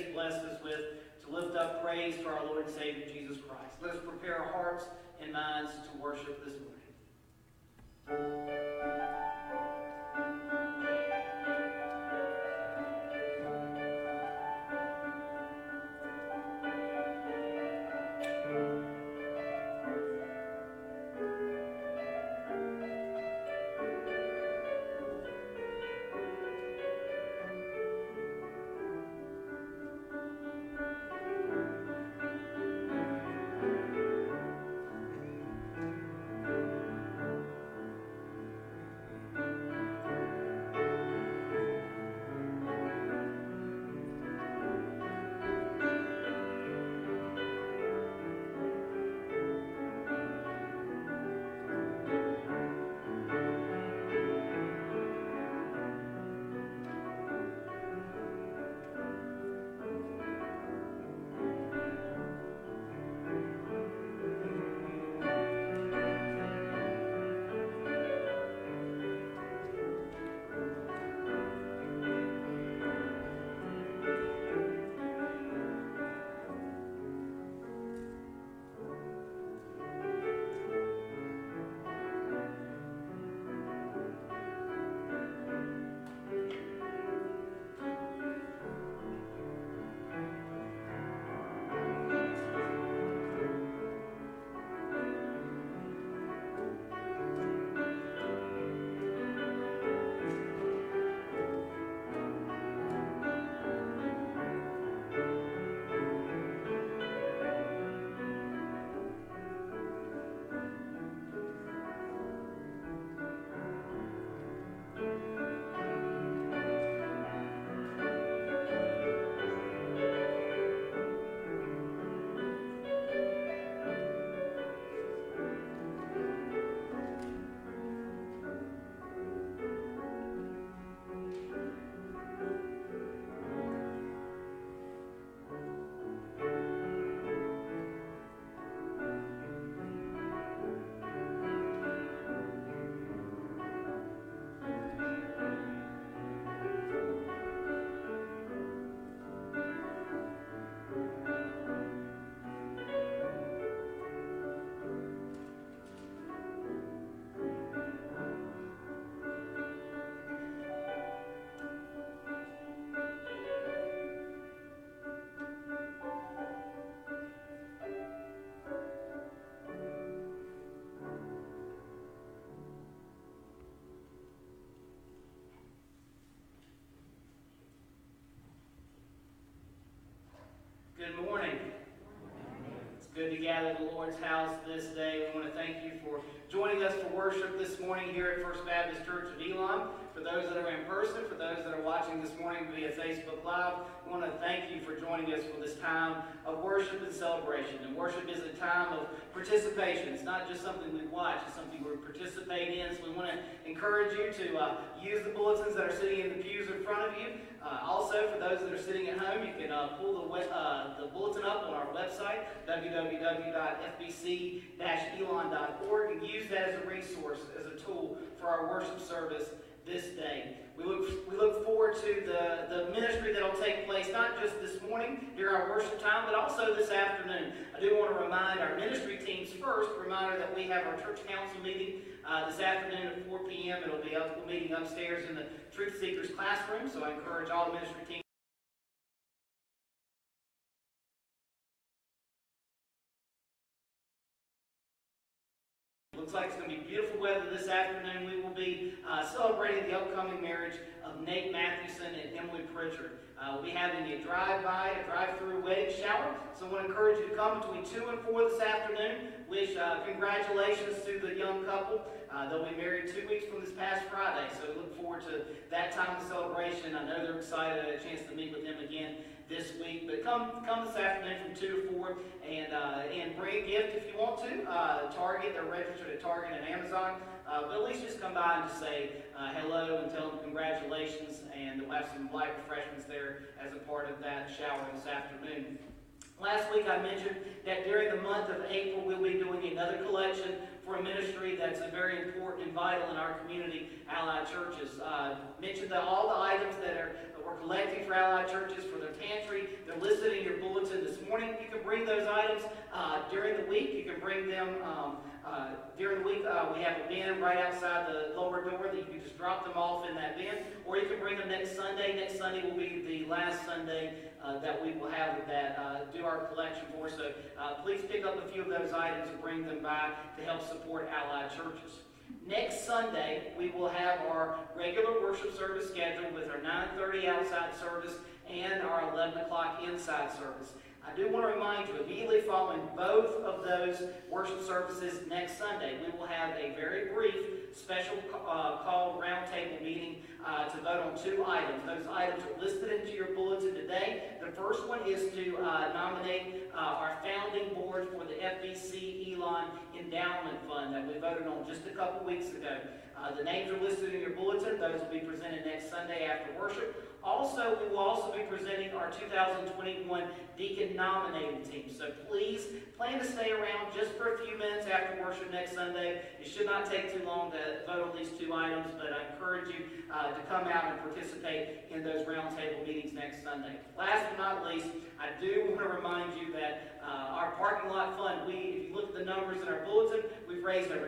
He's blessed us with to lift up praise to our Lord and Savior Jesus Christ. Let us prepare our hearts and minds to worship this morning. Good morning. It's good to gather at the Lord's house this day. We want to thank you for joining us for worship this morning here at First Baptist Church of Elon. For those that are in person, for those that are watching this morning via Facebook Live, we want to thank you for joining us for this time of worship and celebration. And worship is a time of participation. It's not just something we watch, it's something we participate in. So we want to encourage you to use the bulletins that are sitting in the pews in front of you. Also, for those that are sitting at home, you can pull the bulletin up on our website, www.fbc-elon.org, and use that as a resource, as a tool for our worship service this day. We look forward to the ministry that will take place not just this morning during our worship time, but also this afternoon. I do want to remind our ministry teams first, reminder that we have our church council meeting this afternoon at 4 p.m. It'll be we're meeting upstairs in the Truth Seekers classroom, so I encourage all the ministry teams. Looks like it's going to be beautiful weather this afternoon. We will be celebrating the upcoming marriage of Nate Mathewson and Emily Pritchard. We'll be having a drive-through wedding shower. So I want to encourage you to come between 2 and 4 this afternoon. Wish congratulations to the young couple. They'll be married 2 weeks from this past Friday. So we look forward to that time of celebration. I know they're excited. I had a chance to meet with them again this week. But come this afternoon from 2 to 4 and bring a gift if you want to. Target, they're registered at Target and Amazon. But at least just come by and just say hello and tell them congratulations. And we'll have some light refreshments there as a part of that shower this afternoon. Last week I mentioned that during the month of April we'll be doing another collection for a ministry that's very important and vital in our community, Allied Churches. Mentioned that all the items that we're collecting for Allied Churches, for their pantry, their bring those items during the week. You can bring them during the week. We have a bin right outside the lower door that you can just drop them off in that bin, or you can bring them next Sunday. Next Sunday will be the last Sunday that we will have that do our collection for. So please pick up a few of those items and bring them by to help support Allied churches. Next Sunday, we will have our regular worship service scheduled with our 9:30 outside service and our 11 o'clock inside service. I do want to remind you, immediately following both of those worship services next Sunday, we will have a very brief special called roundtable meeting to vote on two items. Those items are listed into your bulletin today. The first one is to nominate our founding board for the FBC Elon Endowment Fund that we voted on just a couple weeks ago. The names are listed in your bulletin. Those will be presented next Sunday after worship. Also, we will also be presenting our 2021 deacon nominating team. So please plan to stay around just for a few minutes after worship next Sunday. It should not take too long to vote on these two items, but I encourage you to come out and participate in those roundtable meetings next Sunday. Last but not least, I do want to remind you that our parking lot fund, if you look at the numbers in our bulletin, we've raised over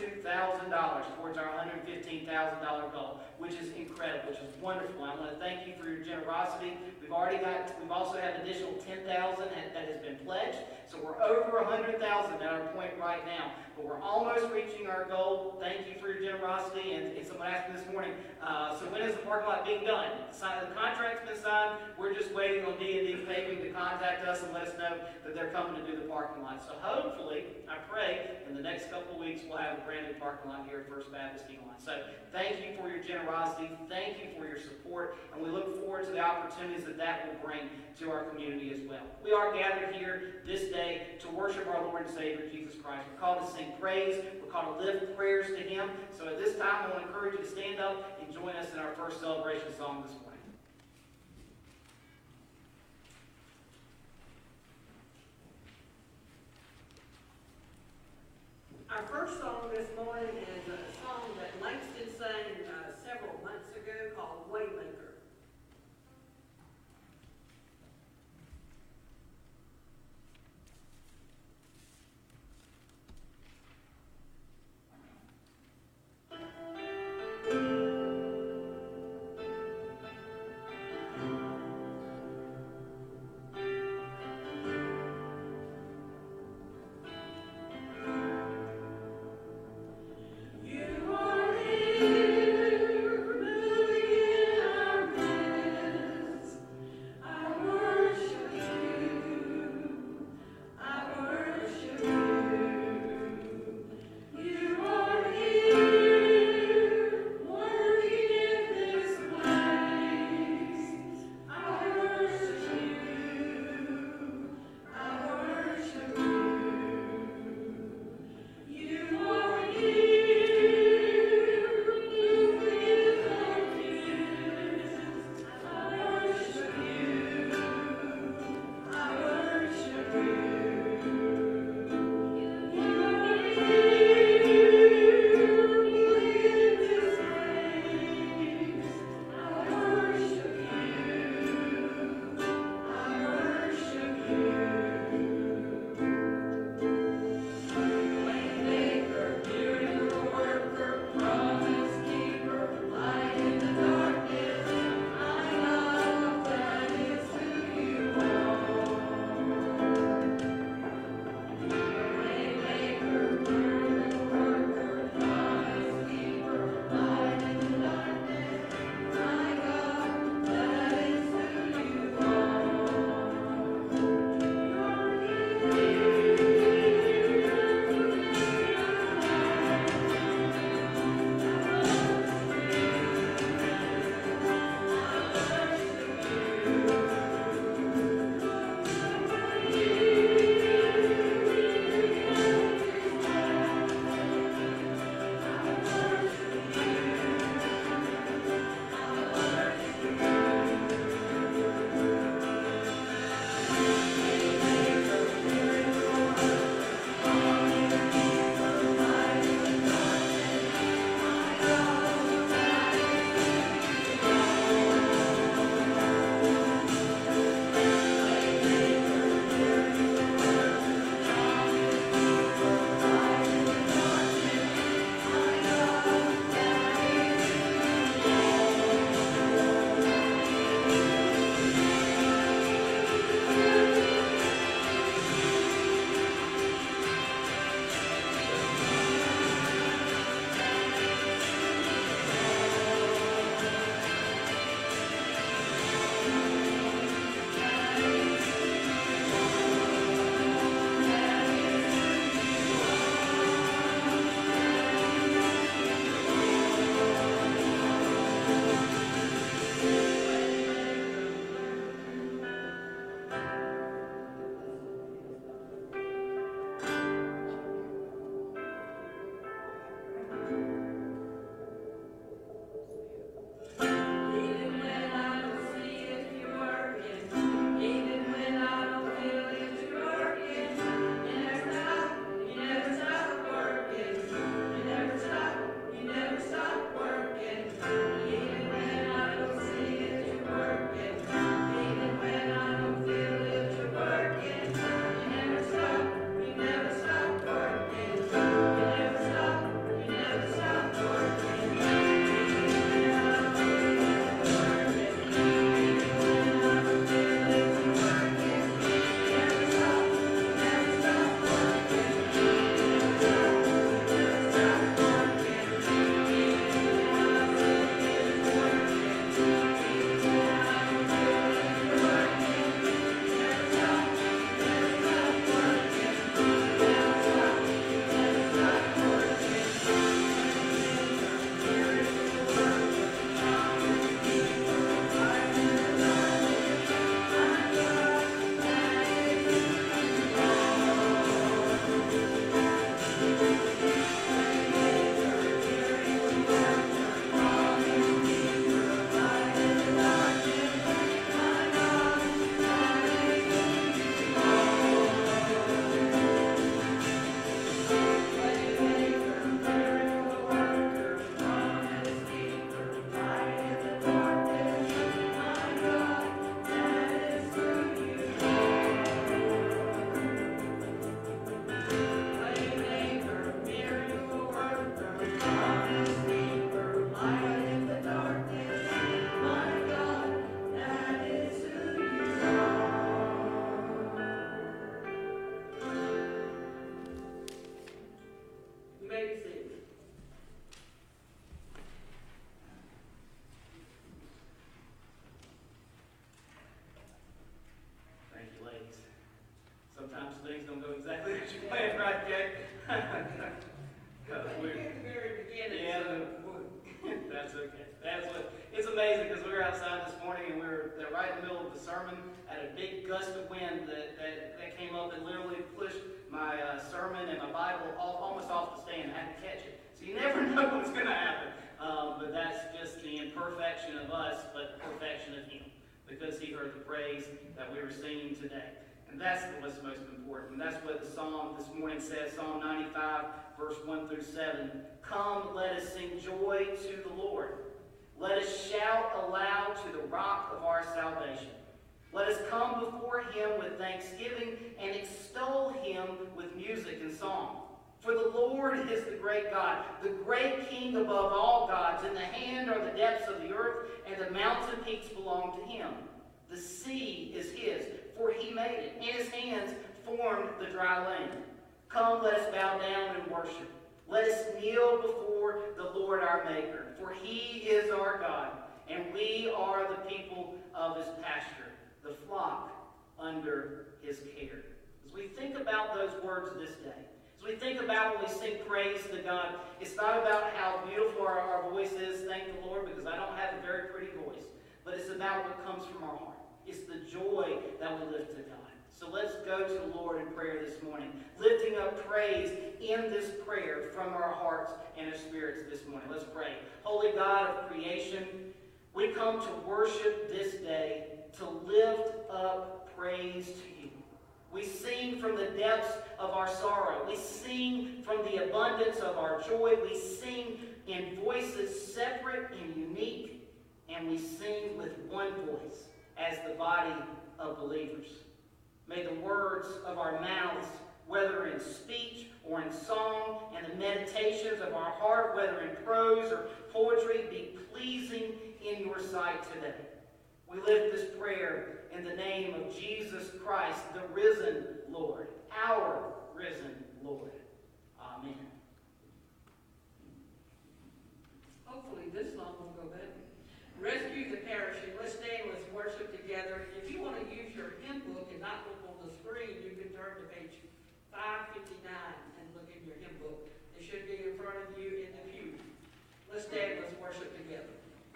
$92,000 towards our $115,000 goal, which is incredible, which is wonderful. I want to thank you for your generosity. We've also had an additional $10,000 that has been pledged, so we're over $100,000 at our point right now. But we're almost reaching our goal. Thank you for your generosity. And someone asked me this morning, so when is the parking lot being done? The contract's been signed. We're just waiting on D&D Paving to contact us and let us know that they're coming to do the parking lot. So hopefully, I pray, in the next couple of weeks, we'll have a brand new parking lot here at First Baptist Elon. So thank you for your generosity. Thank you for your support. And we look forward to the opportunities that will bring to our community as well. We are gathered here this day to worship our Lord and Savior, Jesus Christ. We're called to sing praise. We're called to lift prayers to Him. So at this time, I want to encourage you to stand up and join us in our first celebration song this morning. Our first song this morning is a song that Langston sang several months ago called Waymaker. wind that came up and literally pushed my sermon and my Bible almost off the stand. I had to catch it. So you never know what's going to happen. But that's just the imperfection of us, but perfection of Him, because He heard the praise that we were singing today. And that's what's most important. And that's what the psalm this morning says, Psalm 95, verse 1 through 7. Come, let us sing joy to the Lord. Let us shout aloud to the rock of our salvation. Let us come before Him with thanksgiving and extol Him with music and song. For the Lord is the great God, the great King above all gods. In the hand are the depths of the earth, and the mountain peaks belong to Him. The sea is His, for He made it, and His hands formed the dry land. Come, let us bow down and worship. Let us kneel before the Lord our Maker, for He is our God, and we are the people of His pasture, the flock under His care. As we think about those words this day, as we think about when we sing praise to God, it's not about how beautiful our voice is, thank the Lord, because I don't have a very pretty voice, but it's about what comes from our heart. It's the joy that we lift to God. So let's go to the Lord in prayer this morning, lifting up praise in this prayer from our hearts and our spirits this morning. Let's pray. Holy God of creation, we come to worship this day, to lift up praise to You. We sing from the depths of our sorrow. We sing from the abundance of our joy. We sing in voices separate and unique, and we sing with one voice as the body of believers. May the words of our mouths, whether in speech or in song, and the meditations of our heart, whether in prose or poetry, be pleasing in Your sight today. We lift this prayer in the name of Jesus Christ, the risen Lord, our risen Lord. Amen. Hopefully this song will go better. Rescue the perishing. Let's stand, let's worship together. If you want to use your hymn book and not look on the screen, you can turn to page 559 and look in your hymn book. It should be in front of you in the pew. Let's stand, let's worship together.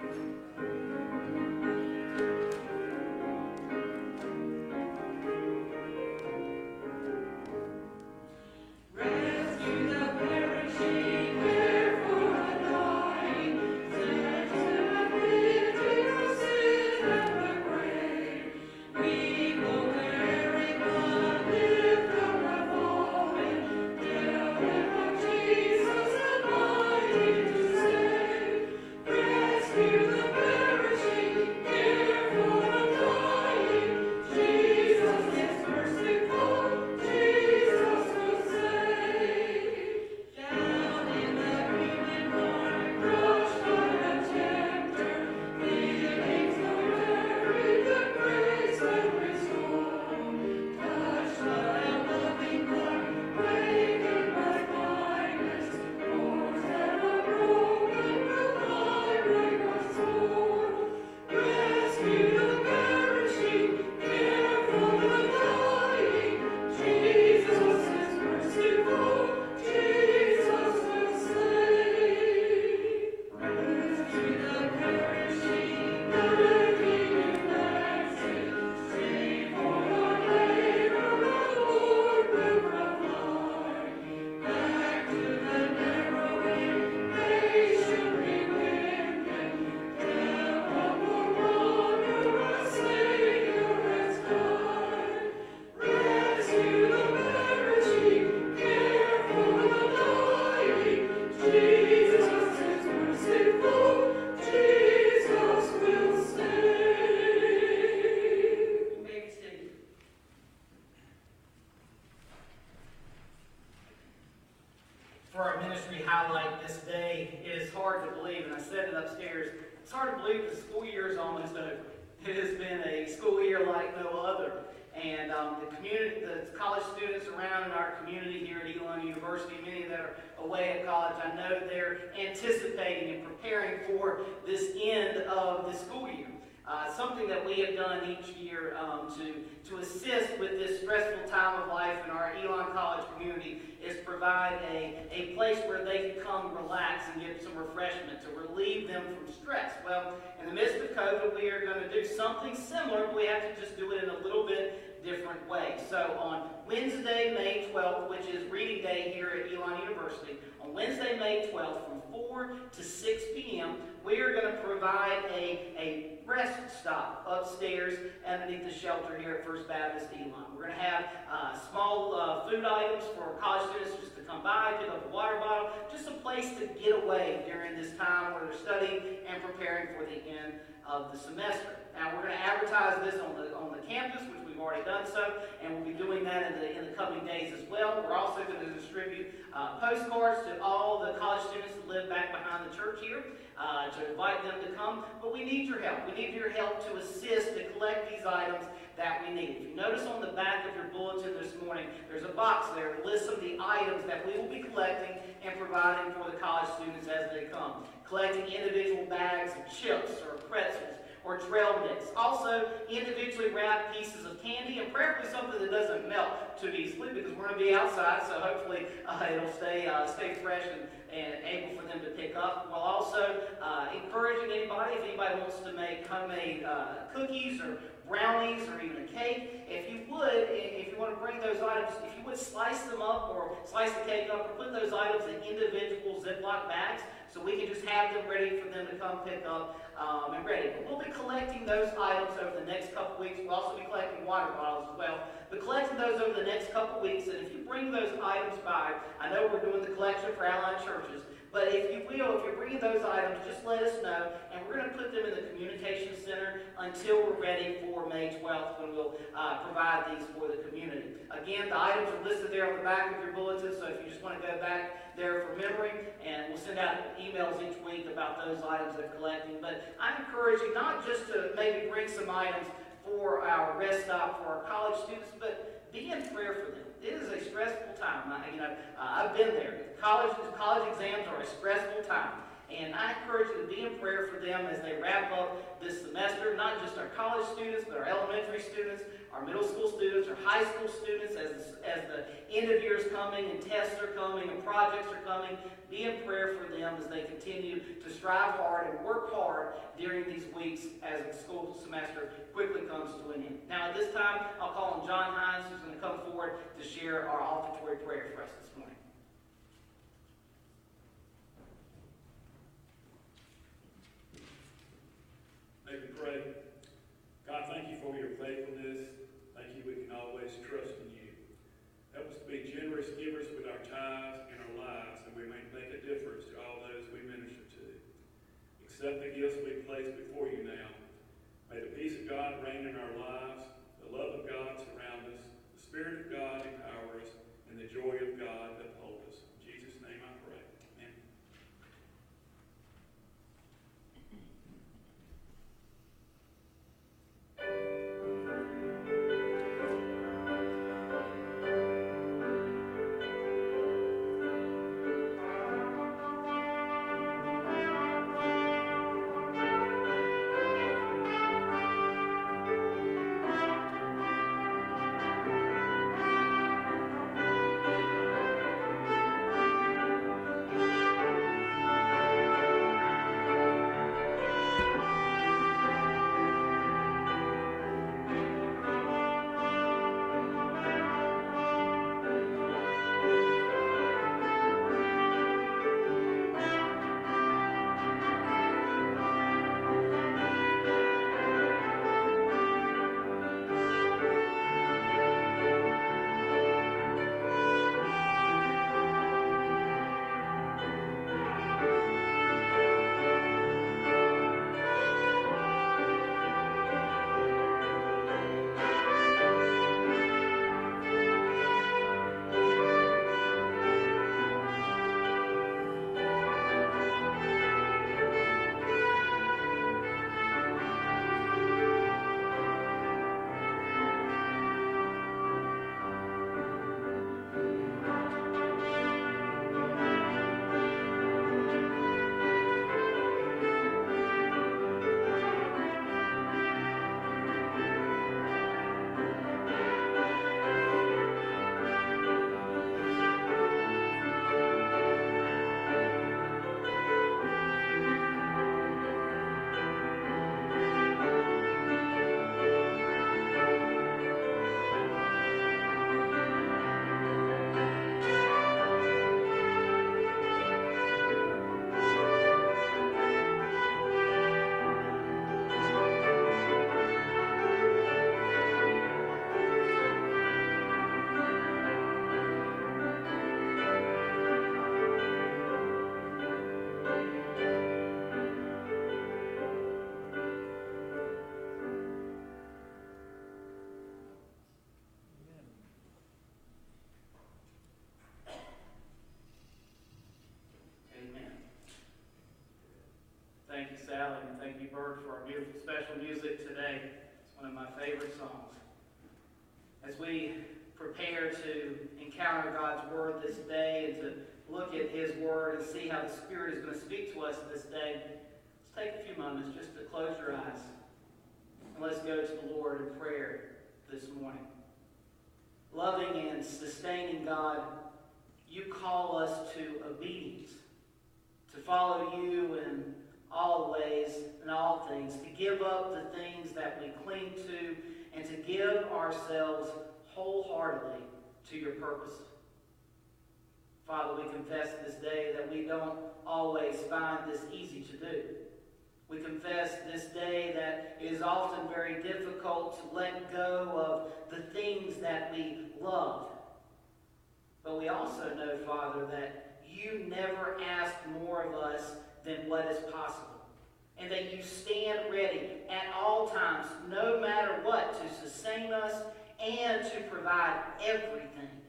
It has been a school year like no other. And the college students around in our community here at Elon University, many that are away at college, I know they're anticipating and preparing for this end of the school year. Something that we have done each year to assist with this stressful time of life in our Elon College community is provide a place where they can come relax and get some refreshment to relieve them from stress. Well, in the midst of COVID, we are going to do something similar, but we have to just do it in a little bit different ways. So on Wednesday, May 12th, which is reading day here at Elon University, on Wednesday, May 12th, from 4 to 6 p.m., we are going to provide a rest stop upstairs underneath the shelter here at First Baptist Elon. We're going to have small food items for college students just to come by, pick up a water bottle, just a place to get away during this time where they're studying and preparing for the end of the semester. Now, we're going to advertise this on the campus, which we've already done so, and we'll be doing that in the coming days as well. We're also going to distribute postcards to all the college students that live back behind the church here to invite them to come. But we need your help. We need your help to assist to collect these items that we need. If you notice on the back of your bulletin this morning, there's a box there that lists some of the items that we will be collecting and providing for the college students as they come. Collecting individual bags of chips or pretzels or trail mix. Also, individually wrapped pieces of candy, and preferably something that doesn't melt too easily, because we're going to be outside, so hopefully it'll stay fresh and able for them to pick up. We'll also encouraging anybody, if anybody wants to make homemade cookies or brownies or even a cake, if you want to bring those items, if you would slice them up or slice the cake up or put those items in individual Ziploc bags, so we can just have them ready for them to come pick up and ready. But we'll be collecting those items over the next couple weeks. We'll also be collecting water bottles as well. But collecting those over the next couple weeks, and if you bring those items by, I know we're doing the collection for Allied Churches, but if you're bringing those items, just let us know, and we're going to put them in the communication center until we're ready for May 12th, when we'll provide these for the community. Again, the items are listed there on the back of your bulletin, so if you just want to go back there for memory, and we'll send out emails each week about those items they're collecting. But I encourage you not just to maybe bring some items for our rest stop for our college students, but be in prayer for them. It is a stressful time. I've been there. College exams are a stressful time. And I encourage you to be in prayer for them as they wrap up this semester, not just our college students, but our elementary students, our middle school students, our high school students, as the end of year is coming and tests are coming and projects are coming. Be in prayer for them as they continue to strive hard and work hard during these weeks as the school semester quickly comes to an end. Now at this time, I'll call on John Hines, who's going to come forward to share our offertory prayer for us this morning. May we pray. God, thank you for your faithfulness. Thank you we can always trust in you. Help us to be generous givers with our tithes and our lives, and we may make a difference to all those we minister to. Accept the gifts we place before you now. May the peace of God reign in our lives, the love of God surround us, the Spirit of God empower us, and the joy of God uphold us. In Jesus' name I pray. Amen. special music today. It's one of my favorite songs. As we prepare to encounter God's Word this day and to look at His Word and see how the Spirit is going to speak to us this day, let's take a few moments just to close your eyes and let's go to the Lord in prayer this morning. Loving and sustaining God, you call us to obedience, to follow you in all ways and all things, to give up the things that we cling to, and to give ourselves wholeheartedly to your purpose. Father, we confess this day that we don't always find this easy to do. We confess this day that it is often very difficult to let go of the things that we love. But we also know, Father, that you never ask more of us than what is possible. And that you stand ready at all times, no matter what, to sustain us and to provide everything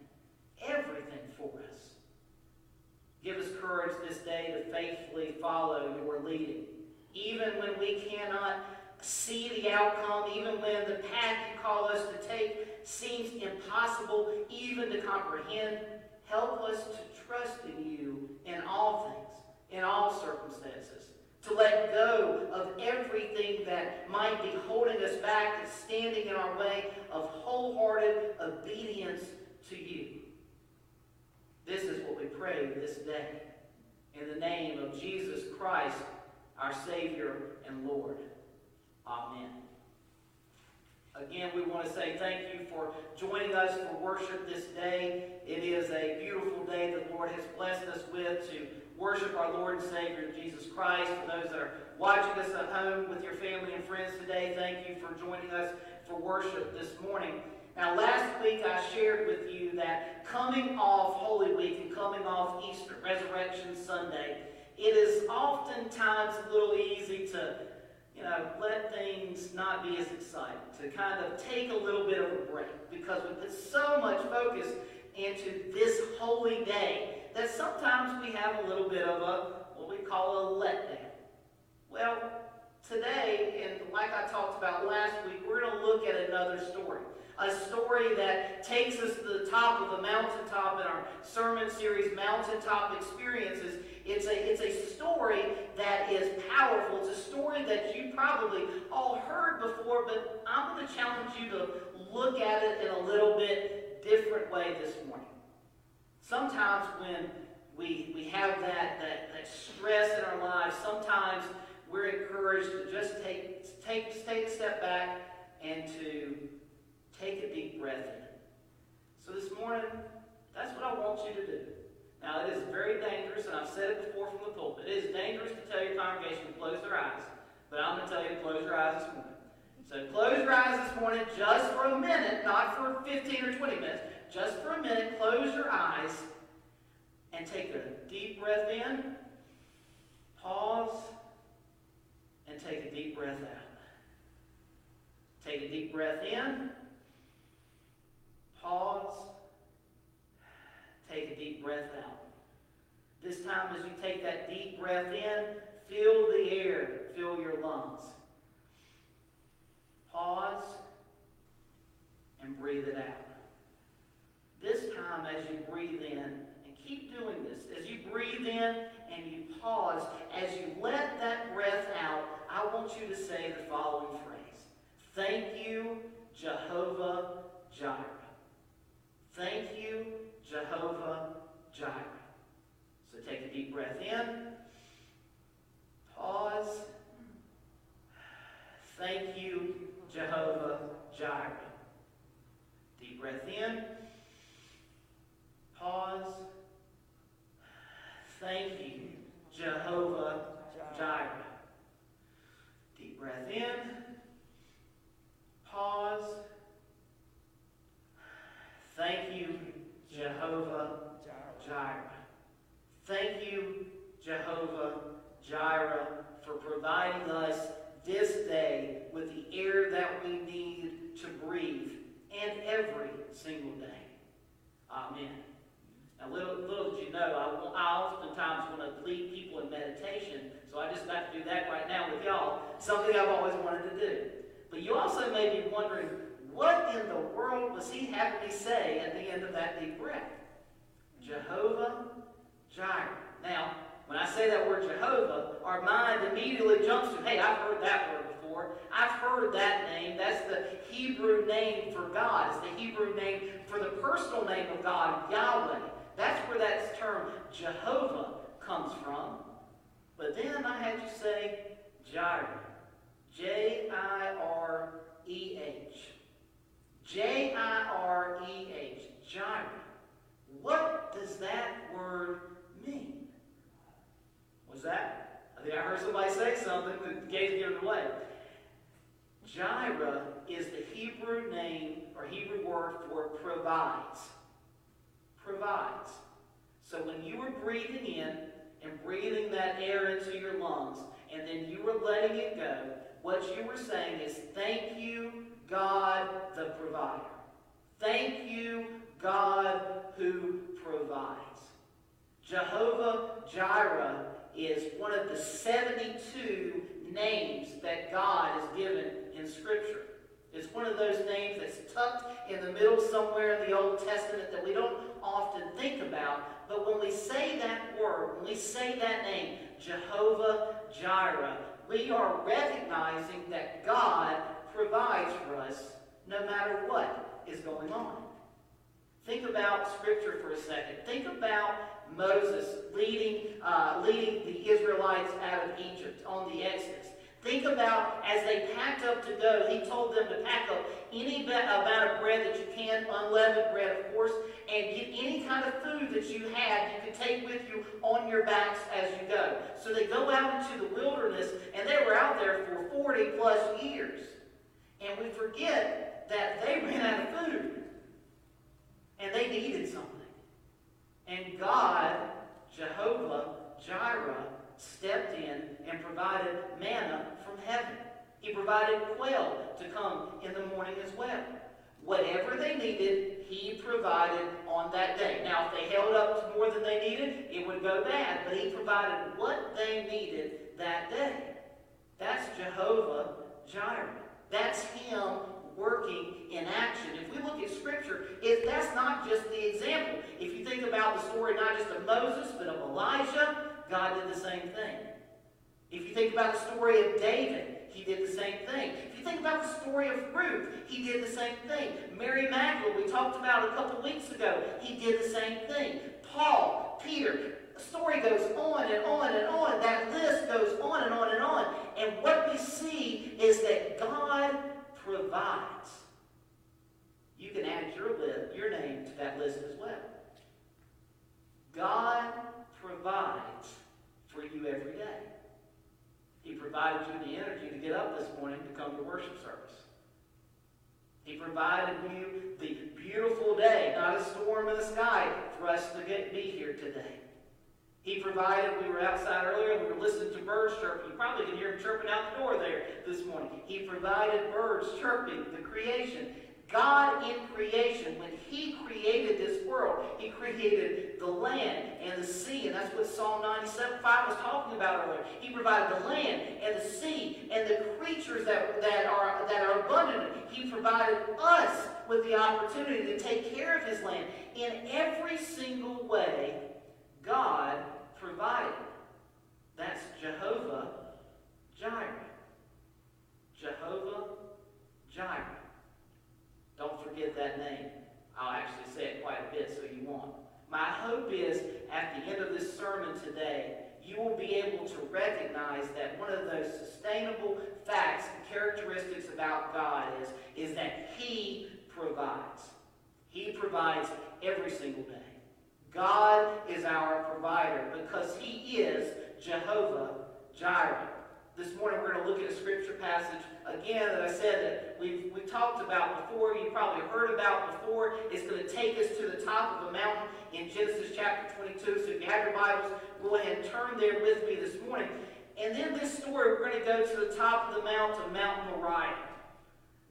for us. Give us courage this day to faithfully follow your leading. Even when we cannot see the outcome, even when the path you call us to take seems impossible even to comprehend, help us to trust in you in all things, in all circumstances, to let go of everything that might be holding us back and standing in our way of wholehearted obedience to you. This is what we pray this day. In the name of Jesus Christ, our Savior and Lord. Amen. Again, we want to say thank you for joining us for worship this day. It is a beautiful day that the Lord has blessed us with to worship our Lord and Savior, Jesus Christ. For those that are watching us at home with your family and friends today, thank you for joining us for worship this morning. Now, last week I shared with you that coming off Holy Week and coming off Easter, Resurrection Sunday, it is oftentimes a little easy to, let things not be as exciting, to kind of take a little bit of a break, because we put so much focus into this holy day that sometimes we have a little bit of what we call a letdown. Well, today, and like I talked about last week, we're going to look at another story. A story that takes us to the top of the mountaintop in our sermon series, Mountaintop Experiences. It's a story that is powerful. It's a story that you probably all heard before, but I'm going to challenge you to look at it in a little bit different way this morning. Sometimes when we have that stress in our lives, sometimes we're encouraged to just take a step back and to take a deep breath in. So this morning, that's what I want you to do. Now, it is very dangerous, and I've said it before from the pulpit. It is dangerous to tell your congregation to close their eyes, but I'm going to tell you to close your eyes this morning. So close your eyes this morning just for a minute, not for 15 or 20 minutes. Just for a minute, close your eyes and take a deep breath in, pause, and take a deep breath out. Take a deep breath in, pause, take a deep breath out. This time as you take that deep breath in, feel the air, fill your lungs. Pause and breathe it out. This time as you breathe in, and keep doing this, as you breathe in and you pause, as you let that breath out, I want you to say the following phrase. Thank you, Jehovah Jireh. Thank you, Jehovah Jireh. So take a deep breath in, pause. Thank you, Jehovah Jireh. Deep breath in, pause. Thank you, Jehovah Jireh. Deep breath in, pause. Thank you, Jehovah Jireh. Thank you, Jehovah Jireh, for providing us this day with the air that we need to breathe, and every single day. Amen. Now, little did you know, I oftentimes want to lead people in meditation, so I just got to do that right now with y'all, something I've always wanted to do. But you also may be wondering, what in the world was he having me say at the end of that deep breath? Jehovah Jireh. Now, when I say that word Jehovah, our mind immediately jumps to, hey, I've heard that word before. I've heard that name. That's the Hebrew name for God. It's the Hebrew name for the personal name of God, Yahweh. That's where that term Jehovah comes from. But then I had you say Jireh. Jireh. Jireh. Jireh. What does that word mean? What's that? I think I heard somebody say something that gave it away. Jireh is the Hebrew name or Hebrew word for provides. Provides. So when you were breathing in and breathing that air into your lungs, and then you were letting it go, what you were saying is, thank you, God the provider. Thank you, God who provides. Jehovah Jireh is one of the 72 names that God has given in Scripture. It's one of those names that's tucked in the middle somewhere in the Old Testament that we don't often think about. But when we say that word, when we say that name, Jehovah Jireh, we are recognizing that God provides for us no matter what is going on. Think about Scripture for a second. Think about Moses leading the Israelites out of Egypt on the Exodus. Think about as they packed up to go, he told them to pack up any amount of bread that you can, unleavened bread, of course, and get any kind of food that you had you could take with you on your backs as you go. So they go out into the wilderness, and they were out there for 40 plus years. And we forget that they ran out of food. And they needed something. And God, Jehovah Jireh, stepped in and provided manna from heaven. He provided quail to come in the morning as well. Whatever they needed, he provided on that day. Now, if they held up to more than they needed, it would go bad. But he provided what they needed that day. That's Jehovah Jireh. That's him working in action. If we look at Scripture, that's not just the example. If you think about the story not just of Moses, but of Elijah, God did the same thing. If you think about the story of David, he did the same thing. If you think about the story of Ruth, he did the same thing. Mary Magdalene, we talked about a couple weeks ago, he did the same thing. Paul, Peter, the story goes on and on and on. That list goes on and on and on. And what we see is that God provides. You can add your name to that list as well. God provides for you every day. He provided you the energy to get up this morning to come to worship service. He provided you the beautiful day, not a storm in the sky, for us to be here today. He provided, we were outside earlier, we were listening to birds chirping. You probably can hear them chirping out the door there this morning. He provided birds chirping, the creation. God in creation, when he created this world, he created the land and the sea, and that's what Psalm 97:5 was talking about earlier. He provided the land and the sea and the creatures that are abundant. He provided us with the opportunity to take care of his land. In every single way, God provided. That's Jehovah Jireh. Jehovah Jireh. Don't forget that name. I'll actually say it quite a bit so you won't. My hope is at the end of this sermon today, you will be able to recognize that one of those sustainable facts and characteristics about God is that he provides. He provides every single day. God is our provider because he is Jehovah Jireh. This morning we're going to look at a scripture passage again that I said that we talked about before, you probably heard about before. It's going to take us to the top of a mountain in Genesis chapter 22. So if you have your Bibles, go ahead and turn there with me this morning. And then this story, we're going to go to the top of the mountain, Mount Moriah.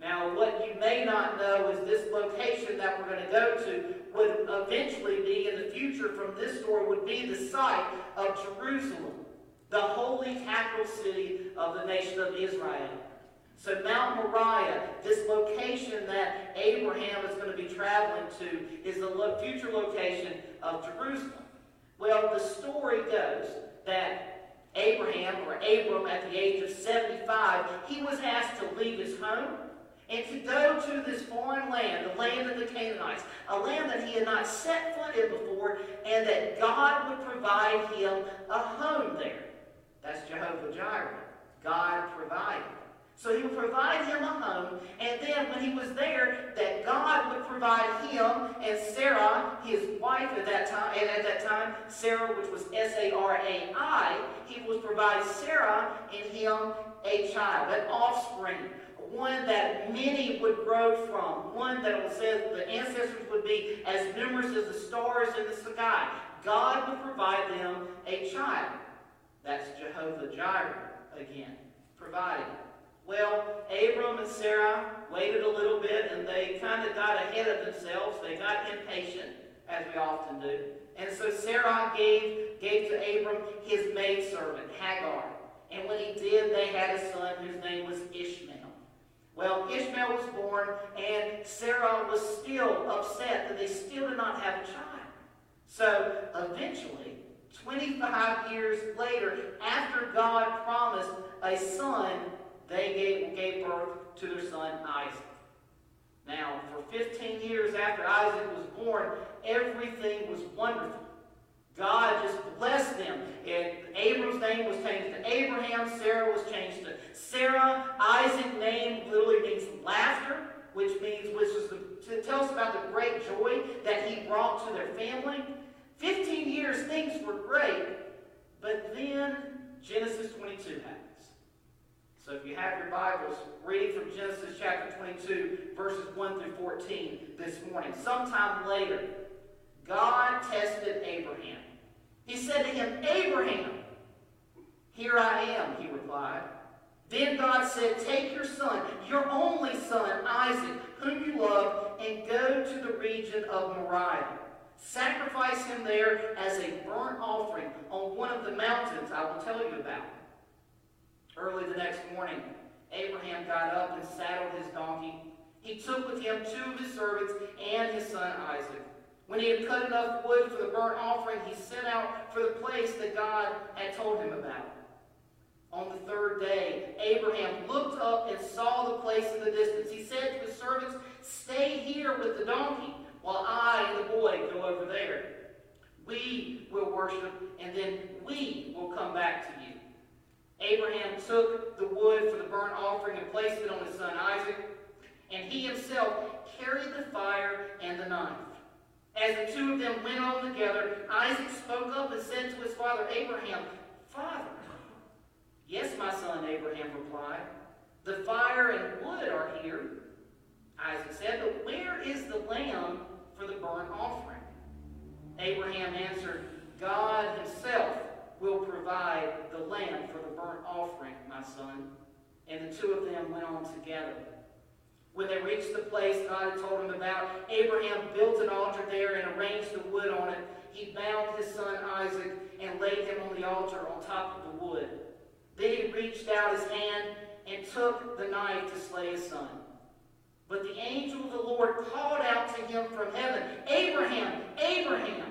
Now, what you may not know is this location that we're going to go to would eventually be, in the future from this story, would be the site of Jerusalem, the holy capital city of the nation of Israel. So Mount Moriah, this location that Abraham is going to be traveling to, is the future location of Jerusalem. Well, the story goes that Abraham, or Abram, at the age of 75, he was asked to leave his home and to go to this foreign land, the land of the Canaanites, a land that he had not set foot in before, and that God would provide him a home there. That's Jehovah Jireh. God provided. So he would provide him a home, and then when he was there, that God would provide him and Sarah, his wife at that time, and at that time, Sarah, which was Sarai, he would provide Sarah and him a child, an offspring, one that many would grow from, one that will say the ancestors would be as numerous as the stars in the sky. God would provide them a child. That's Jehovah Jireh again, providing. Well, Abram and Sarah waited a little bit, and they kind of got ahead of themselves. They got impatient, as we often do. And so Sarah gave to Abram his maidservant, Hagar. And when he did, they had a son whose name was Ishmael. Well, Ishmael was born, and Sarah was still upset that they still did not have a child. So eventually, 25 years later, after God promised a son, they gave birth to their son Isaac. Now, for 15 years after Isaac was born, everything was wonderful. God just blessed them. And Abram's name was changed to Abraham. Sarah was changed to Sarah. Isaac's name literally means laughter, which is to tell us about the great joy that he brought to their family. 15 years, things were great. But then Genesis 22 happens. So if you have your Bibles, read from Genesis chapter 22, verses 1 through 14 this morning. Sometime later, God tested Abraham. He said to him, "Abraham." "Here I am," he replied. Then God said, "Take your son, your only son, Isaac, whom you love, and go to the region of Moriah. Sacrifice him there as a burnt offering on one of the mountains I will tell you about." Early the next morning, Abraham got up and saddled his donkey. He took with him 2 of his servants and his son Isaac. When he had cut enough wood for the burnt offering, he set out for the place that God had told him about. On the 3rd day, Abraham looked up and saw the place in the distance. He said to his servants, "Stay here with the donkey, while I and the boy go over there. We will worship, and then we will come back to you." Abraham took the wood for the burnt offering and placed it on his son Isaac, and he himself carried the fire and the knife. As the 2 of them went on together, Isaac spoke up and said to his father Abraham, "Father." "Yes, my son," Abraham replied. "The fire and wood are here." Isaac said, "But where is the lamb for the burnt offering?" Abraham answered, "God himself will provide the lamb for the burnt offering, my son." And the 2 of them went on together. When they reached the place God had told him about, Abraham built an altar there and arranged the wood on it. He bound his son Isaac and laid him on the altar on top of the wood. Then he reached out his hand and took the knife to slay his son. But the angel of the Lord called out to him from heaven, "Abraham, Abraham."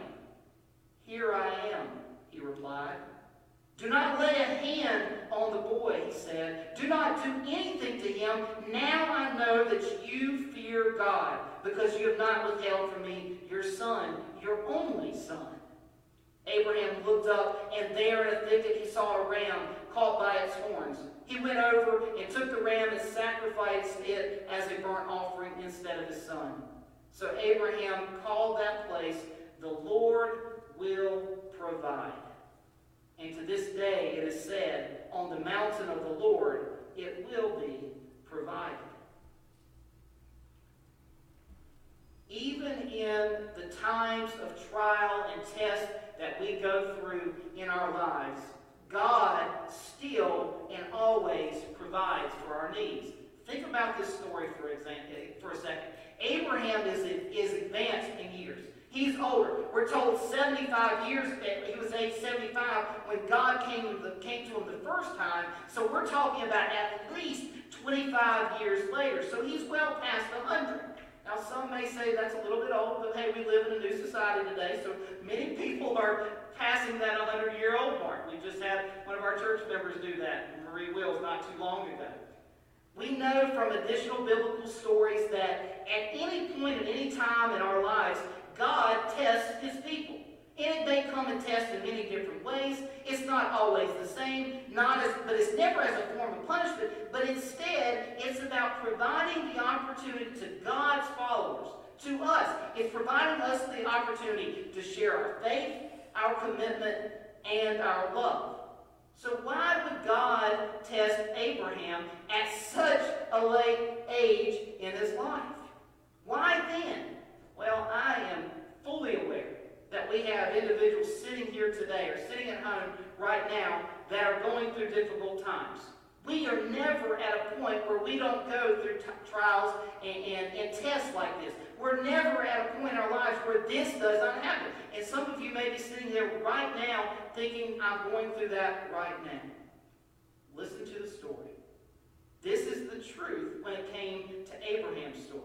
"Here I am," he replied. "Do not lay a hand on the boy," he said. "Do not do anything to him. Now I know that you fear God, because you have not withheld from me your son, your only son." Abraham looked up, and there in a thicket he saw a ram caught by its horns. He went over and took the ram and sacrificed it as a burnt offering instead of his son. So Abraham called that place, "The Lord will provide." And to this day it is said, "On the mountain of the Lord it will be provided." Even in the times of trial and test that we go through in our lives, God still and always provides for our needs. Think about this story for a second. Abraham is advanced in years. He's older. We're told 75 years, he was age 75 when God came to him the first time. So we're talking about at least 25 years later. So he's well past 100. Now some may say that's a little bit old, but hey, we live in a new society today, so many people are passing that 100-year-old mark. We just had one of our church members do that, Marie Wills, not too long ago. We know from additional biblical stories that at any point at any time in our lives, God tests his people. And it may come and test in many different ways. It's not always the same, but it's never as a form of punishment, but instead it's about providing the opportunity to God's followers, to us. It's providing us the opportunity to share our faith, our commitment, and our love. So why would God test Abraham at such a late age in his life? Why then? Well, I am fully aware that we have individuals sitting here today or sitting at home right now that are going through difficult times. We are never at a point where we don't go through trials and tests like this. We're never at a point in our lives where this does not happen. And some of you may be sitting there right now thinking, I'm going through that right now. Listen to the story. This is the truth when it came to Abraham's story.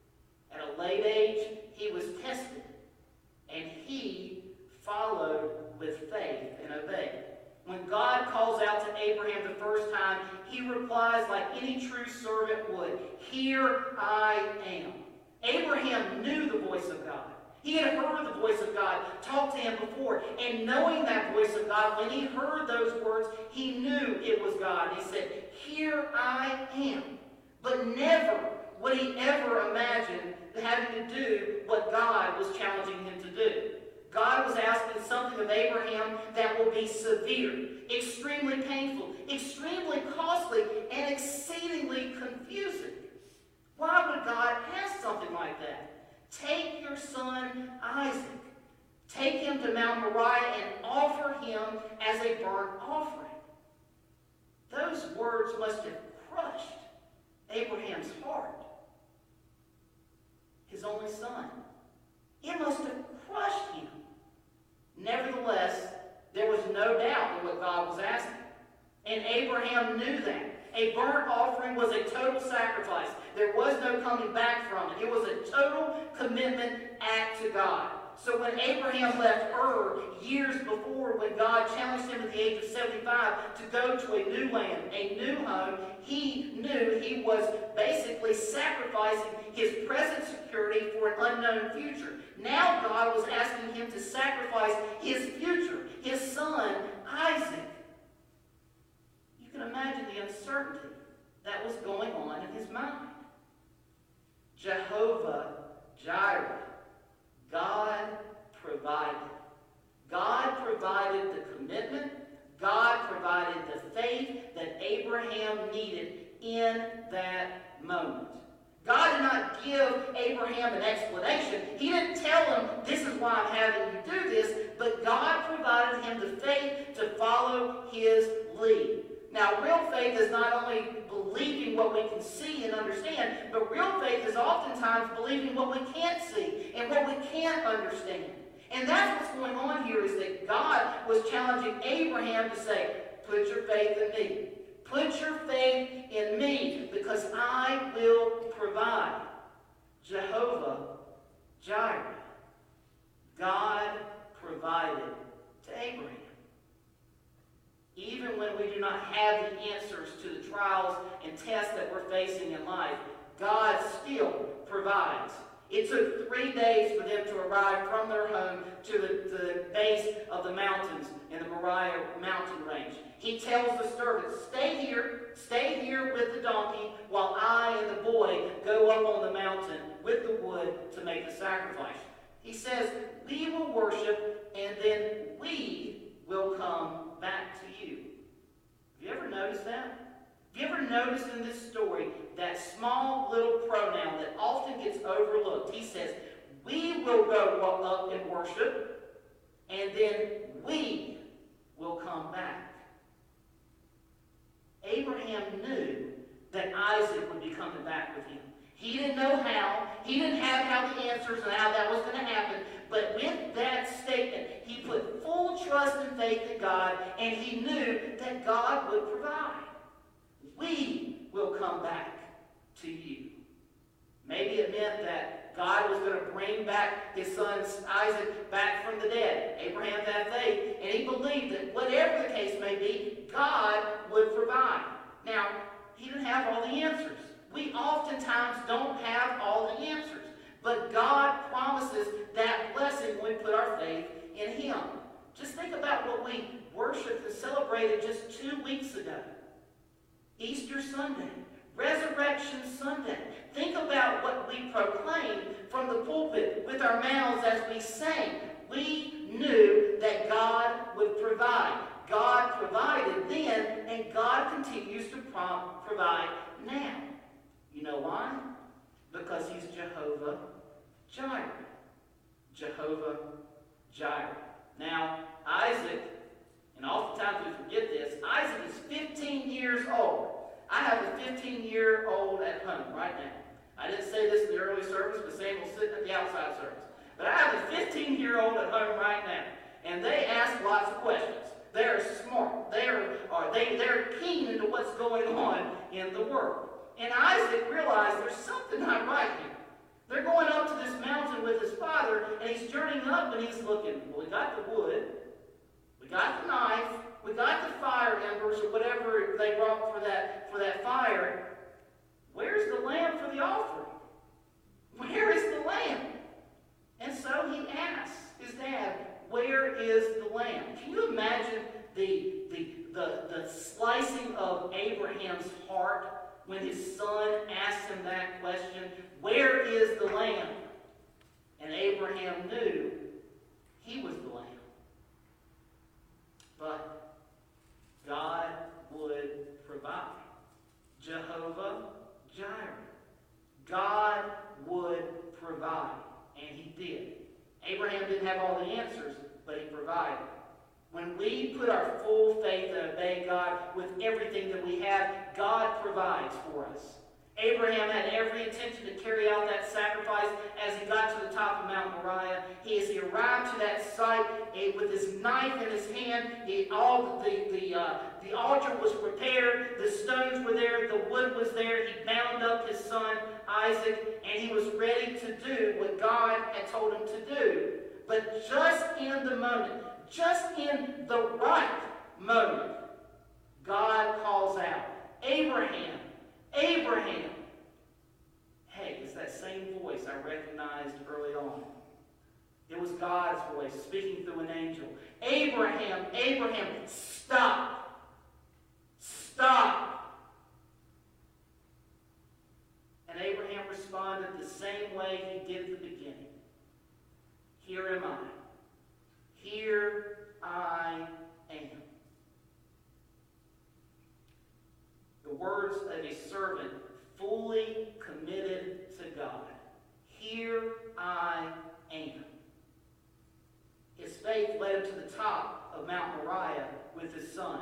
At a late age, he was tested, and he followed with faith and obeyed. When God calls out to Abraham the first time, he replies like any true servant would, "Here I am." Abraham knew the voice of God. He had heard the voice of God talk to him before, and knowing that voice of God, when he heard those words, he knew it was God. He said, "Here I am." But never would he ever imagine having to do what God was challenging him to do. God was asking something of Abraham that will be severe, extremely painful, extremely costly, and exceedingly confusing. Why would God ask something like that? Take your son Isaac. Take him to Mount Moriah and offer him as a burnt offering. Those words must have crushed Abraham's heart. His only son. It must have crushed him. Nevertheless, there was no doubt in what God was asking. And Abraham knew that. A burnt offering was a total sacrifice. There was no coming back from it. It was a total commitment act to God. So when Abraham left Ur years before, when God challenged him at the age of 75 to go to a new land, a new home, he knew he was basically sacrificing his present security for an unknown future. Now God was asking him to sacrifice his future, his son, Isaac. You can imagine the uncertainty that was going on in his mind. Jehovah Jireh. God provided. God provided the commitment. God provided the faith that Abraham needed in that moment. God did not give Abraham an explanation. He didn't tell him, this is why I'm having you do this, but God provided him the faith to follow his lead. Now, real faith is not only believing what we can see and understand, but real faith is oftentimes believing what we can't see and what we can't understand. And that's what's going on here, is that God was challenging Abraham to say, put your faith in me. Put your faith in me, because I will provide. Jehovah Jireh. God provided to Abraham. Even when we do not have the answers to the trials and tests that we're facing in life, God still provides. It took 3 days for them to arrive from their home to the base of the mountains in the Moriah mountain range. He tells the servants, stay here with the donkey while I and the boy go up on the mountain with the wood to make the sacrifice. He says, we will worship and then we will come back to you. Have you ever noticed that? Have you ever noticed in this story that small little pronoun that often gets overlooked? He says, we will go up and worship, and then we will come back. Abraham knew that Isaac would be coming back with him. He didn't know how. He didn't have the answers and how that was going to happen. But with that statement, he put full trust and faith in God, and he knew that God would provide. We will come back to you. Maybe it meant that God was going to bring back his son Isaac back from the dead. Abraham had faith, and he believed that whatever the case may be, God would provide. Now, he didn't have all the answers. We oftentimes don't have all the answers. But God promises that blessing when we put our faith in him. Just think about what we worshiped and celebrated just 2 weeks ago. Easter Sunday. Resurrection Sunday. Think about what we proclaimed from the pulpit with our mouths as we sang. We knew that God would provide. God provided then, and God continues to provide now. You know why? Because he's Jehovah Jireh. Jehovah Jireh. Now, Isaac, and oftentimes we forget this, Isaac is 15 years old. I have a 15-year-old at home right now. I didn't say this in the early service, but Samuel's sitting at the outside service. But I have a 15-year-old at home right now, and they ask lots of questions. They're smart. They're keen into what's going on in the world. And Isaac realized there's something not right here. They're going up to this mountain with his father, and he's journeying up, and he's looking. Well, we got the wood, we got the knife, we got the fire embers, or whatever they brought for that fire. Where's the lamb for the offering? Where is the lamb? And so he asks his dad, where is the lamb? Can you imagine the slicing of Abraham's heart when his son asked him that question? Where is the lamb? And Abraham knew he was the lamb. But God would provide. Jehovah Jireh. God would provide. And he did. Abraham didn't have all the answers, but he provided. When we put our full faith and obey God with everything that we have, God provides for us. Abraham had every intention to carry out that sacrifice as he got to the top of Mount Moriah. As he arrived to that site with his knife in his hand, the altar was prepared, the stones were there, the wood was there. He bound up his son Isaac, and he was ready to do what God had told him to do. But just in the moment, just in the right moment, God calls out, Abraham, Abraham. Hey, it's that same voice I recognized early on. It was God's voice speaking through an angel. Abraham, Abraham, stop. Stop. And Abraham responded the same way he did at the beginning. Here am I. Here I am. The words of a servant fully committed to God. Here I am. His faith led him to the top of Mount Moriah with his son,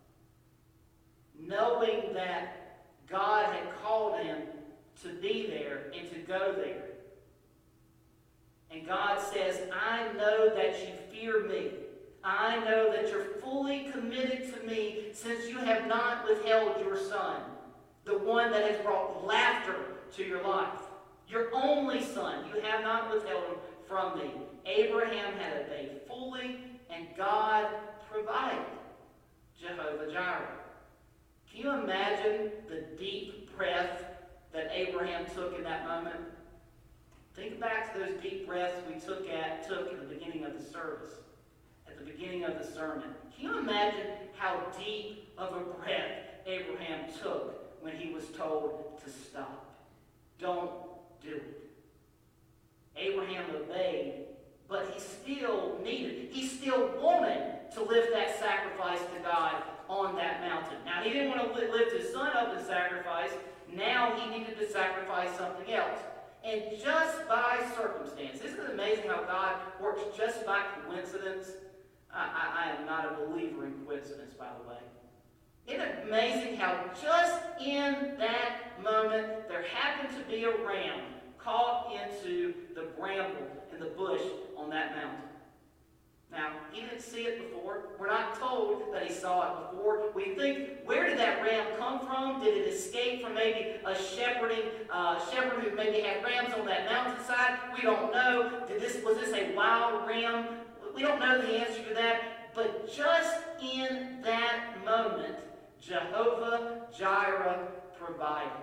knowing that God had called him to be there and to go there. And God says, I know that you fear me. I know that you're fully committed to me since you have not withheld your son, the one that has brought laughter to your life. Your only son, you have not withheld him from me. Abraham had obeyed fully, and God provided. Jehovah Jireh. Can you imagine the deep breath that Abraham took in that moment? Think back to those deep breaths we took at the beginning of the service, at the beginning of the sermon. Can you imagine how deep of a breath Abraham took when he was told to stop? Don't do it. Abraham obeyed, but he still wanted to lift that sacrifice to God on that mountain. Now, he didn't want to lift his son up in sacrifice. Now he needed to sacrifice something else. And just by circumstance, isn't it amazing how God works just by coincidence? I am not a believer in coincidence, by the way. Isn't it amazing how just in that moment there happened to be a ram caught into the bramble in the bush on that mountain? Now, he didn't see it before. We're not told that he saw it before. We think, where did that ram come from? Did it escape from maybe a shepherd who maybe had rams on that mountainside? We don't know. Was this a wild ram? We don't know the answer to that. But just in that moment, Jehovah Jireh provided.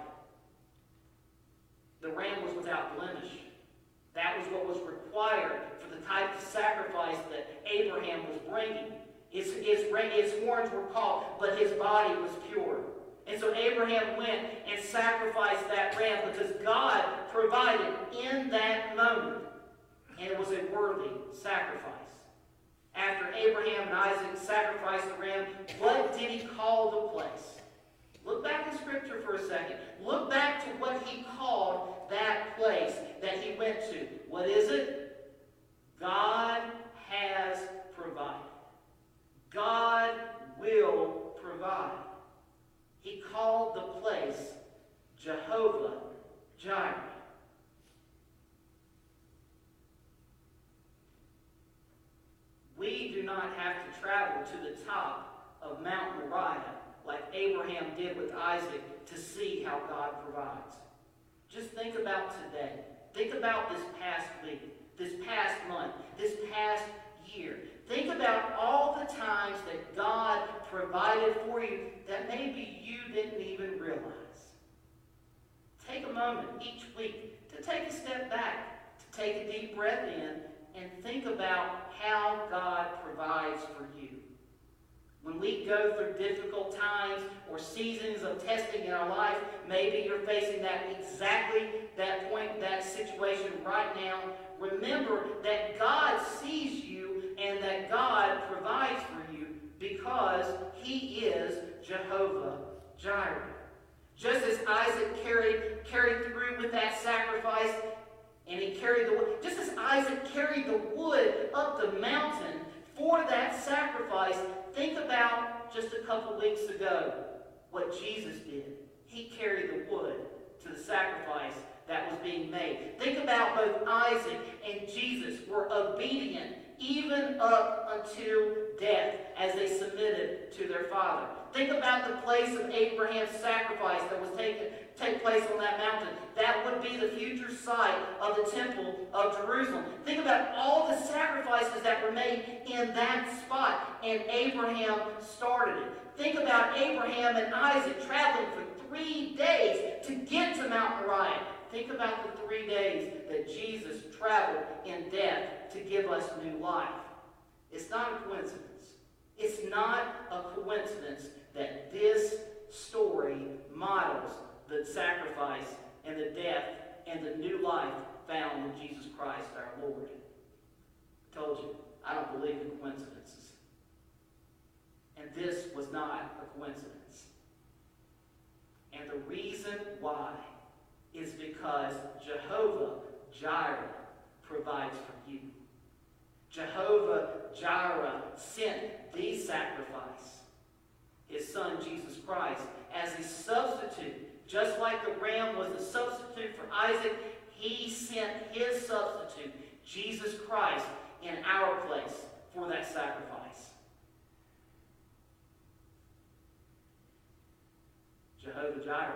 The ram was without blemish. That was what was required for the type of sacrifice that Abraham was bringing. His horns were caught, but his body was pure. And so Abraham went and sacrificed that ram because God provided in that moment. And it was a worthy sacrifice. After Abraham and Isaac sacrificed the ram, what did he call the place? Look back in Scripture for a second. Look back to what he called that place that he went to. What is it? God has provided. God will provide. He called the place Jehovah Jireh. We do not have to travel to the top of Mount Moriah like Abraham did with Isaac to see how God provides. Just think about today. Think about this past week, this past month, this past year. Think about all the times that God provided for you that maybe you didn't even realize. Take a moment each week to take a step back, to take a deep breath in, and think about how God provides for you. When we go through difficult times or seasons of testing in our life, maybe you're facing that point, that situation right now. Remember that God sees you and that God provides for you because he is Jehovah Jireh. Just as Isaac carried through with that sacrifice, and he carried the wood, just as Isaac carried the wood up the mountain for that sacrifice, think about just a couple weeks ago what Jesus did. He carried the wood to the sacrifice that was being made. Think about both Isaac and Jesus were obedient even up until death as they submitted to their father. Think about the place of Abraham's sacrifice that was take place on that mountain. That would be the future site of the temple of Jerusalem. Think about all the sacrifices that were made in that spot, and Abraham started it. Think about Abraham and Isaac traveling for 3 days to get to Mount Moriah. Think about the 3 days that Jesus traveled in death to give us new life. It's not a coincidence. It's not a coincidence that this story models the sacrifice and the death and the new life found in Jesus Christ our Lord. I told you, I don't believe in coincidences. And this was not a coincidence. And the reason why is because Jehovah Jireh provides for you. Jehovah Jireh sent the sacrifice, his son Jesus Christ, as a substitute. Just like the ram was a substitute for Isaac, he sent his substitute, Jesus Christ, in our place for that sacrifice. Jehovah Jireh.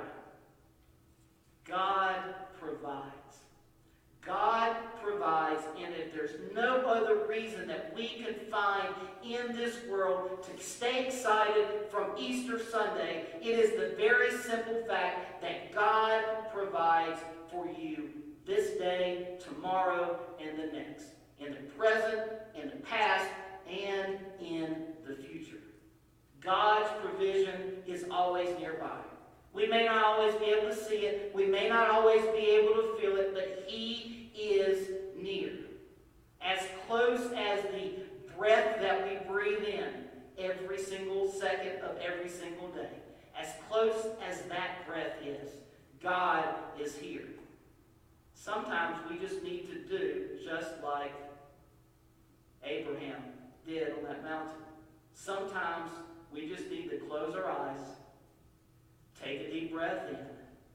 God provides. God provides, and if there's no other reason that we can find in this world to stay excited from Easter Sunday, it is the very simple fact that God provides for you this day, tomorrow, and the next. In the present, in the past, and in the future. God's provision is always nearby. We may not always be able to see it. We may not always be able to feel it, but he is near. As close as the breath that we breathe in every single second of every single day. As close as that breath is, God is here. Sometimes we just need to do just like Abraham did on that mountain. Sometimes we just need to close our eyes, take a deep breath in,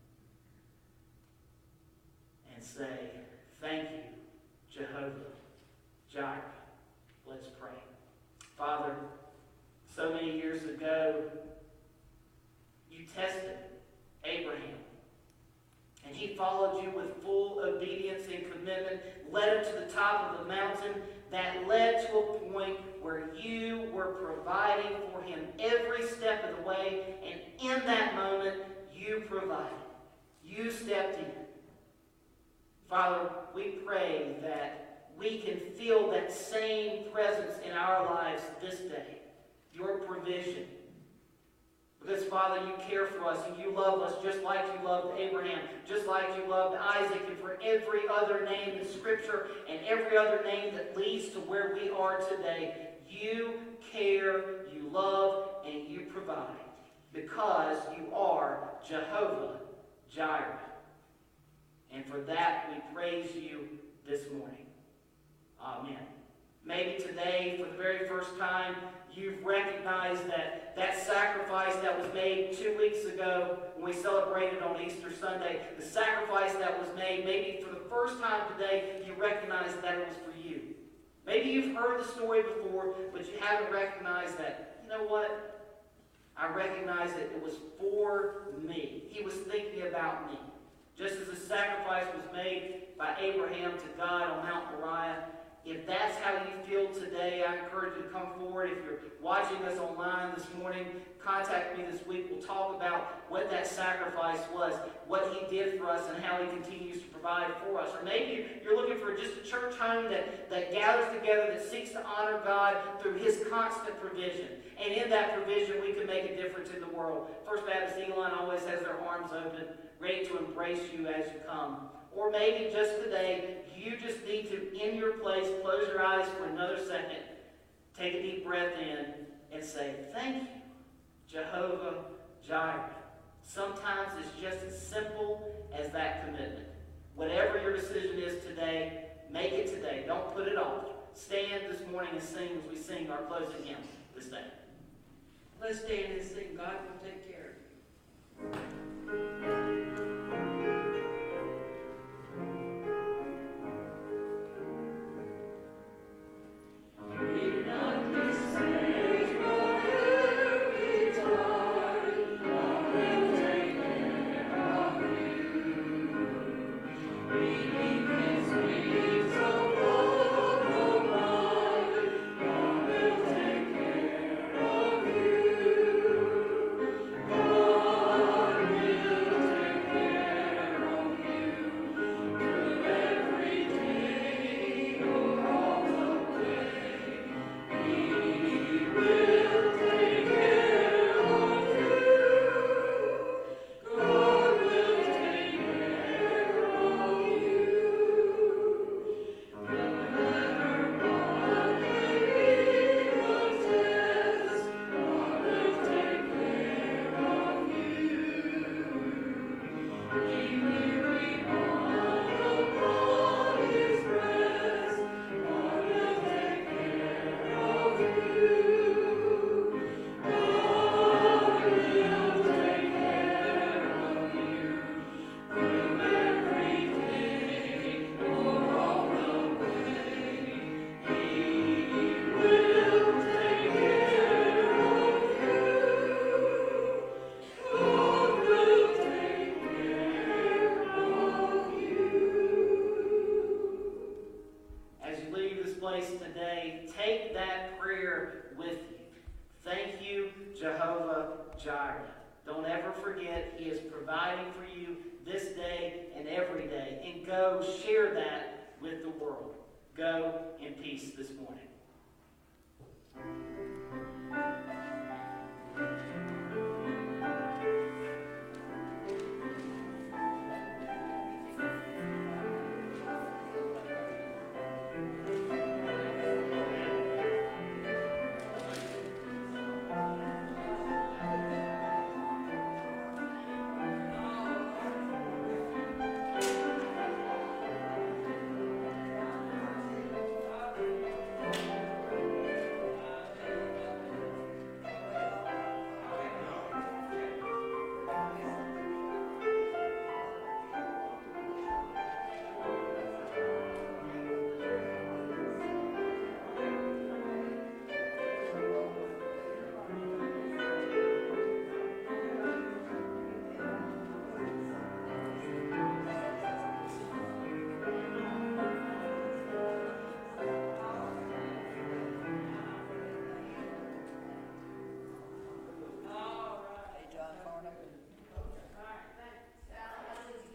and say, thank you, Jehovah Jireh. Let's pray. Father, so many years ago, you tested Abraham. And he followed you with full obedience and commitment, led him to the top of the mountain that led to a point where you were providing for him every step of the way. And in that moment, you provided. You stepped in. Father, we pray that we can feel that same presence in our lives this day. Your provision. Because, Father, you care for us and you love us just like you loved Abraham, just like you loved Isaac, and for every other name in Scripture and every other name that leads to where we are today. You care, you love, and you provide. Because you are Jehovah Jireh. And for that, we praise you this morning. Amen. Maybe today, for the very first time, you've recognized that that sacrifice that was made 2 weeks ago when we celebrated on Easter Sunday, the sacrifice that was made, maybe for the first time today, you recognize that it was for you. Maybe you've heard the story before, but you haven't recognized that, you know what? I recognize that it was for me. He was thinking about me. Just as the sacrifice was made by Abraham to God on Mount Moriah, if that's how you feel today, I encourage you to come forward. If you're watching us online this morning, contact me this week. We'll talk about what that sacrifice was, what he did for us, and how he continues to provide for us. Or maybe you're looking for just a church home that gathers together, that seeks to honor God through his constant provision. And in that provision, we can make a difference in the world. First Baptist Elon always has their arms open, ready to embrace you as you come. Or maybe just today, you just need to, in your place, close your eyes for another second, take a deep breath in, and say, thank you, Jehovah Jireh. Sometimes it's just as simple as that commitment. Whatever your decision is today, make it today. Don't put it off. Stand this morning and sing as we sing our closing hymn this day. Let's stand and sing, God will take care of you. Today, take that prayer with you. Thank you, Jehovah Jireh. Don't ever forget, he is providing for you this day and every day. And go share that with the world. Go in peace this morning.